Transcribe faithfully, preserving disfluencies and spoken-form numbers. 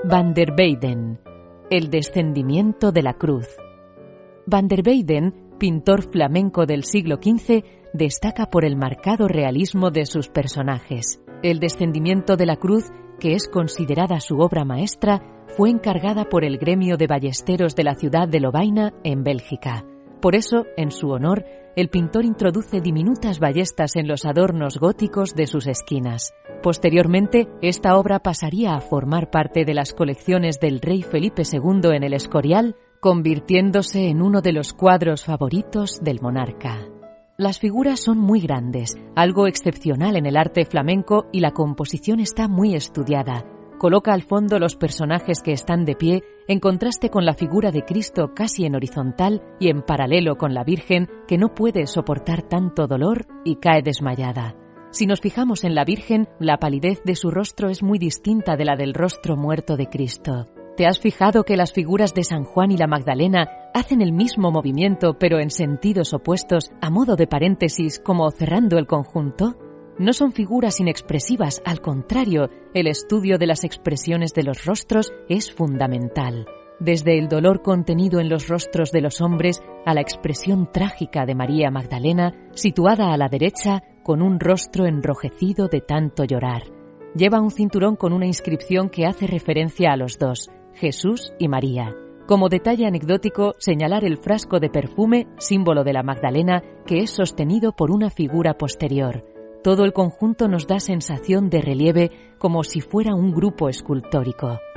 Van der Weyden, el descendimiento de la cruz. Van der Weyden, pintor flamenco del siglo quince, destaca por el marcado realismo de sus personajes. El descendimiento de la cruz, que es considerada su obra maestra, fue encargada por el gremio de ballesteros de la ciudad de Lovaina, en Bélgica. Por eso, en su honor, el pintor introduce diminutas ballestas en los adornos góticos de sus esquinas. Posteriormente, esta obra pasaría a formar parte de las colecciones del rey Felipe segundo en el Escorial, convirtiéndose en uno de los cuadros favoritos del monarca. Las figuras son muy grandes, algo excepcional en el arte flamenco, y la composición está muy estudiada. Coloca al fondo los personajes que están de pie, en contraste con la figura de Cristo casi en horizontal y en paralelo con la Virgen, que no puede soportar tanto dolor y cae desmayada. Si nos fijamos en la Virgen, la palidez de su rostro es muy distinta de la del rostro muerto de Cristo. ¿Te has fijado que las figuras de San Juan y la Magdalena hacen el mismo movimiento pero en sentidos opuestos, a modo de paréntesis, como cerrando el conjunto? No son figuras inexpresivas, al contrario, el estudio de las expresiones de los rostros es fundamental. Desde el dolor contenido en los rostros de los hombres a la expresión trágica de María Magdalena, situada a la derecha, con un rostro enrojecido de tanto llorar. Lleva un cinturón con una inscripción que hace referencia a los dos, Jesús y María. Como detalle anecdótico, señalar el frasco de perfume, símbolo de la Magdalena, que es sostenido por una figura posterior. Todo el conjunto nos da sensación de relieve, como si fuera un grupo escultórico.